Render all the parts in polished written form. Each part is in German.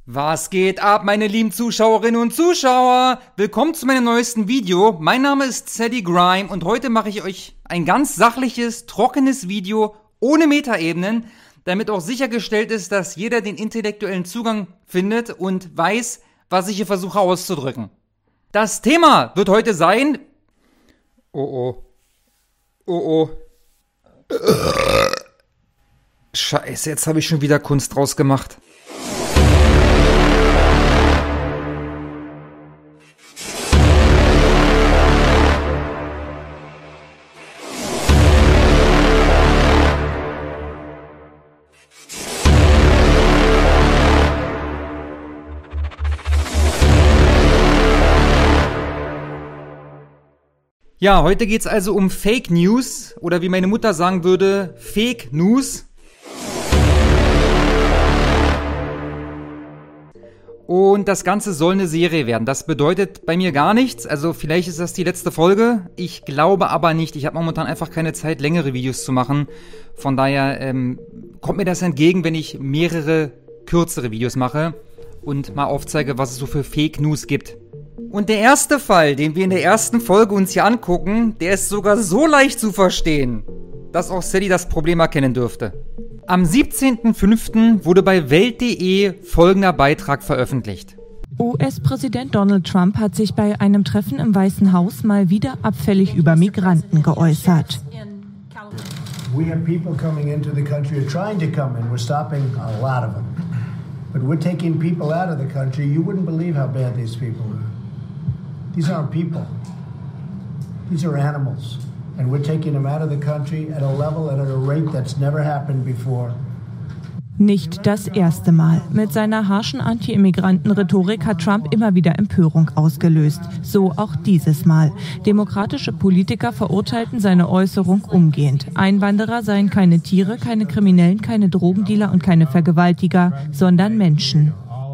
Was geht ab, meine lieben Zuschauerinnen und Zuschauer? Willkommen zu meinem neuesten Video. Mein Name ist Sadie Grime und heute mache ich euch ein ganz sachliches, trockenes Video ohne Metaebenen, damit auch sichergestellt ist, dass jeder den intellektuellen Zugang findet und weiß, was ich hier versuche auszudrücken. Das Thema wird heute sein... Oh. Scheiße, jetzt habe ich schon wieder Kunst draus gemacht. Ja, heute geht's also um Fake News oder wie meine Mutter sagen würde, Fake News. Und das Ganze soll eine Serie werden. Das bedeutet bei mir gar nichts. Also vielleicht ist das die letzte Folge. Ich glaube aber nicht. Ich habe momentan einfach keine Zeit, längere Videos zu machen. Von daher kommt mir das entgegen, wenn ich mehrere kürzere Videos mache und mal aufzeige, was es so für Fake News gibt. Und der erste Fall, den wir in der ersten Folge uns hier angucken, der ist sogar so leicht zu verstehen, dass auch Sadie das Problem erkennen dürfte. Am 17.05. wurde bei Welt.de folgender Beitrag veröffentlicht. US-Präsident Donald Trump hat sich bei einem Treffen im Weißen Haus mal wieder abfällig über Migranten geäußert. We have people coming into the country or trying to come in. We're stopping a lot of them. But we're taking people out of the country. You wouldn't believe how bad these people are. These aren't people. These are animals. And we're taking them out of the country at a level and at a rate that's never happened before. Nicht das erste Mal. Mit seiner harschen Anti-Immigranten-Rhetorik hat Trump immer wieder Empörung ausgelöst. So auch dieses Mal. Demokratische Politiker verurteilten seine Äußerung umgehend. Einwanderer seien keine Tiere, keine Kriminellen, keine Drogendealer und keine Vergewaltiger, sondern Menschen.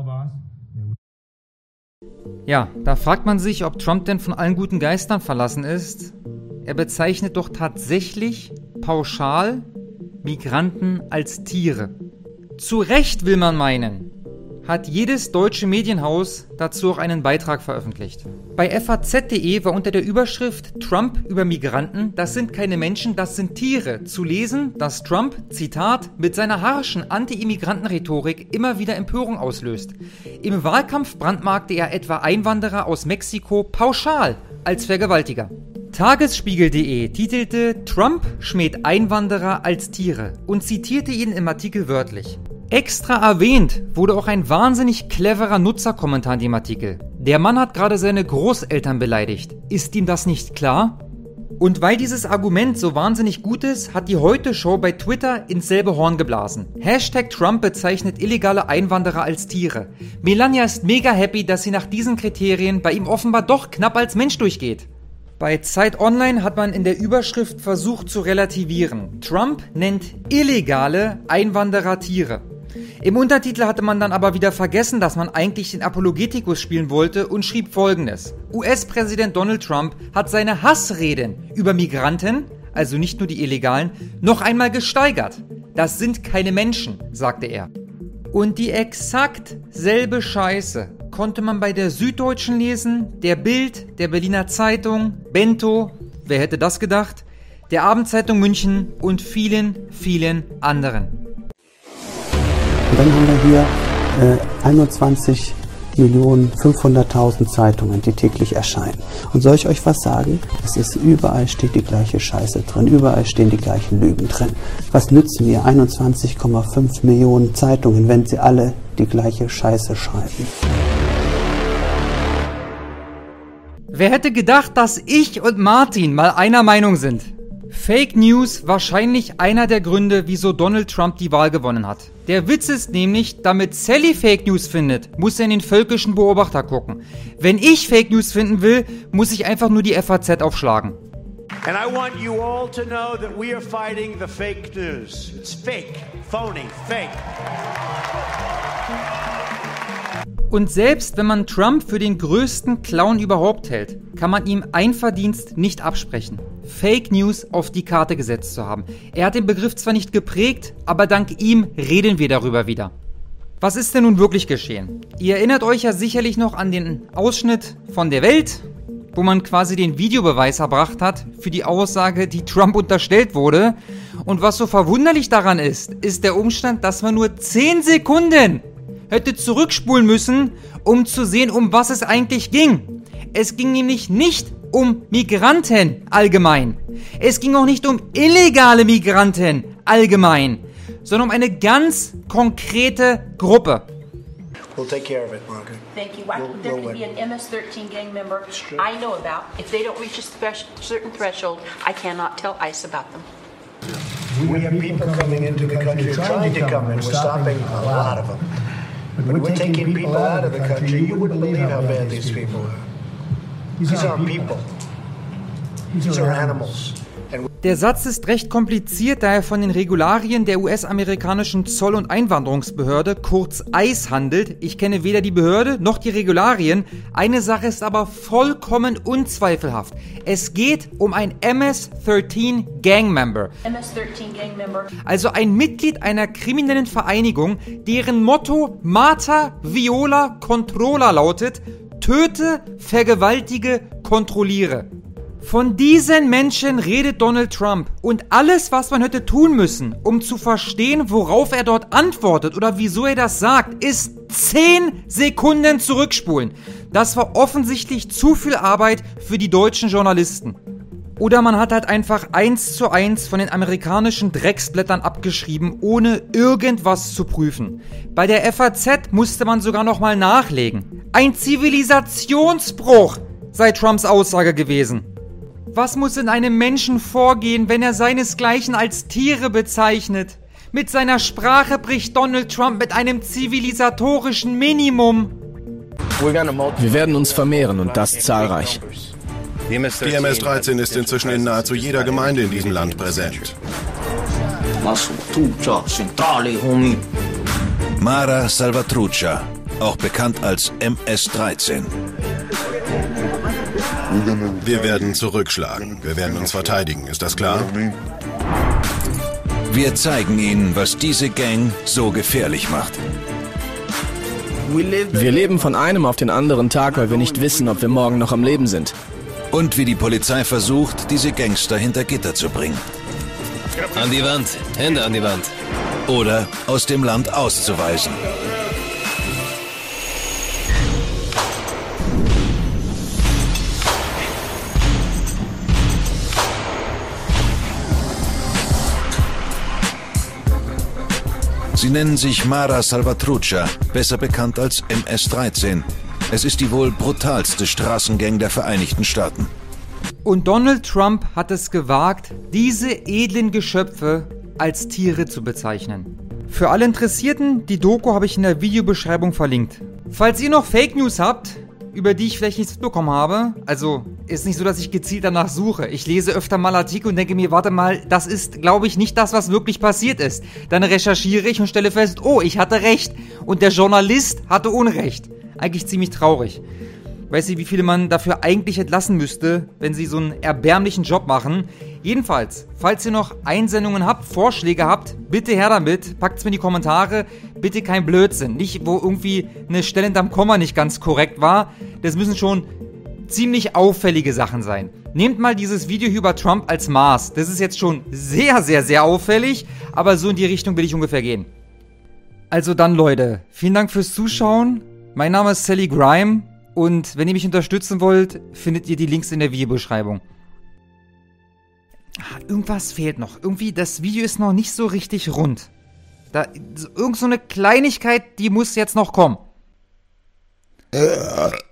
Ja, da fragt man sich, ob Trump denn von allen guten Geistern verlassen ist. Er bezeichnet doch tatsächlich pauschal Migranten als Tiere. Zu Recht will man meinen, hat jedes deutsche Medienhaus dazu auch einen Beitrag veröffentlicht. Bei FAZ.de war unter der Überschrift Trump über Migranten, das sind keine Menschen, das sind Tiere, zu lesen, dass Trump, Zitat, mit seiner harschen Anti-Immigranten-Rhetorik immer wieder Empörung auslöst. Im Wahlkampf brandmarkte er etwa Einwanderer aus Mexiko pauschal als Vergewaltiger. Tagesspiegel.de titelte Trump schmäht Einwanderer als Tiere und zitierte ihn im Artikel wörtlich. Extra erwähnt wurde auch ein wahnsinnig cleverer Nutzerkommentar in dem Artikel. Der Mann hat gerade seine Großeltern beleidigt. Ist ihm das nicht klar? Und weil dieses Argument so wahnsinnig gut ist, hat die Heute-Show bei Twitter ins selbe Horn geblasen. Hashtag Trump bezeichnet illegale Einwanderer als Tiere. Melania ist mega happy, dass sie nach diesen Kriterien bei ihm offenbar doch knapp als Mensch durchgeht. Bei Zeit Online hat man in der Überschrift versucht zu relativieren. Trump nennt illegale Einwanderer Tiere. Im Untertitel hatte man dann aber wieder vergessen, dass man eigentlich den Apologetikus spielen wollte und schrieb Folgendes. US-Präsident Donald Trump hat seine Hassreden über Migranten, also nicht nur die Illegalen, noch einmal gesteigert. Das sind keine Menschen, sagte er. Und die exakt selbe Scheiße konnte man bei der Süddeutschen lesen, der Bild, der Berliner Zeitung, Bento, wer hätte das gedacht, der Abendzeitung München und vielen, vielen anderen. Und dann haben wir hier 21.500.000 Zeitungen, die täglich erscheinen. Und soll ich euch was sagen? Überall steht die gleiche Scheiße drin, überall stehen die gleichen Lügen drin. Was nützen mir 21,5 Millionen Zeitungen, wenn sie alle die gleiche Scheiße schreiben? Wer hätte gedacht, dass ich und Martin mal einer Meinung sind? Fake News wahrscheinlich einer der Gründe, wieso Donald Trump die Wahl gewonnen hat. Der Witz ist nämlich, damit Sally Fake News findet, muss er in den völkischen Beobachter gucken. Wenn ich Fake News finden will, muss ich einfach nur die FAZ aufschlagen. And I want you all to know that we are fighting the fake news. It's fake, phony, fake. Und selbst wenn man Trump für den größten Clown überhaupt hält, kann man ihm ein Verdienst nicht absprechen: Fake News auf die Karte gesetzt zu haben. Er hat den Begriff zwar nicht geprägt, aber dank ihm reden wir darüber wieder. Was ist denn nun wirklich geschehen? Ihr erinnert euch ja sicherlich noch an den Ausschnitt von der Welt, wo man quasi den Videobeweis erbracht hat für die Aussage, die Trump unterstellt wurde. Und was so verwunderlich daran ist der Umstand, dass man nur 10 Sekunden hätte zurückspulen müssen, um zu sehen, um was es eigentlich ging. Es ging nämlich nicht um Migranten allgemein. Es ging auch nicht um illegale Migranten allgemein, sondern um eine ganz konkrete Gruppe. We'll take care of it, Monica. Thank you. There could be an MS-13 gang member I know about. If they don't reach a certain threshold, I cannot tell ICE about them. We have people coming into the country trying to come in. We're stopping a lot of them. But we're taking people out of the country. You wouldn't believe how bad these people are. These aren't people. These are animals. Der Satz ist recht kompliziert, da er von den Regularien der US-amerikanischen Zoll- und Einwanderungsbehörde, kurz ICE, handelt. Ich kenne weder die Behörde noch die Regularien. Eine Sache ist aber vollkommen unzweifelhaft. Es geht um ein MS-13 Gang-Member. MS-13 gang member. Also ein Mitglied einer kriminellen Vereinigung, deren Motto Mater Viola Controlla lautet: Töte, vergewaltige, kontrolliere. Von diesen Menschen redet Donald Trump und alles, was man hätte tun müssen, um zu verstehen, worauf er dort antwortet oder wieso er das sagt, ist 10 Sekunden zurückspulen. Das war offensichtlich zu viel Arbeit für die deutschen Journalisten. Oder man hat halt einfach 1:1 von den amerikanischen Drecksblättern abgeschrieben, ohne irgendwas zu prüfen. Bei der FAZ musste man sogar nochmal nachlegen. Ein Zivilisationsbruch sei Trumps Aussage gewesen. Was muss in einem Menschen vorgehen, wenn er seinesgleichen als Tiere bezeichnet? Mit seiner Sprache bricht Donald Trump mit einem zivilisatorischen Minimum. Wir werden uns vermehren und das zahlreich. Die MS-13 ist inzwischen in nahezu jeder Gemeinde in diesem Land präsent. Mara Salvatrucha, auch bekannt als MS-13. Wir werden zurückschlagen. Wir werden uns verteidigen. Ist das klar? Wir zeigen Ihnen, was diese Gang so gefährlich macht. Wir leben von einem auf den anderen Tag, weil wir nicht wissen, ob wir morgen noch am Leben sind. Und wie die Polizei versucht, diese Gangster hinter Gitter zu bringen. An die Wand, Hände an die Wand. Oder aus dem Land auszuweisen. Sie nennen sich Mara Salvatrucha, besser bekannt als MS-13. Es ist die wohl brutalste Straßengang der Vereinigten Staaten. Und Donald Trump hat es gewagt, diese edlen Geschöpfe als Tiere zu bezeichnen. Für alle Interessierten, die Doku habe ich in der Videobeschreibung verlinkt. Falls ihr noch Fake News habt, über die ich vielleicht nichts mitbekommen habe, also ist nicht so, dass ich gezielt danach suche. Ich lese öfter mal Artikel und denke mir, warte mal, das ist, glaube ich, nicht das, was wirklich passiert ist. Dann recherchiere ich und stelle fest, oh, ich hatte recht und der Journalist hatte Unrecht. Eigentlich ziemlich traurig. Weiß nicht, wie viele man dafür eigentlich entlassen müsste, wenn sie so einen erbärmlichen Job machen. Jedenfalls, falls ihr noch Einsendungen habt, Vorschläge habt, bitte her damit, packt's mir in die Kommentare. Bitte kein Blödsinn. Nicht, wo irgendwie eine Stelle hinterm Komma nicht ganz korrekt war. Das müssen schon ziemlich auffällige Sachen sein. Nehmt mal dieses Video hier über Trump als Maß. Das ist jetzt schon sehr, sehr, sehr auffällig, aber so in die Richtung will ich ungefähr gehen. Also dann, Leute, vielen Dank fürs Zuschauen. Mein Name ist Sally Grime und wenn ihr mich unterstützen wollt, findet ihr die Links in der Videobeschreibung. Irgendwas fehlt noch. Irgendwie, das Video ist noch nicht so richtig rund. Irgend so eine Kleinigkeit, die muss jetzt noch kommen.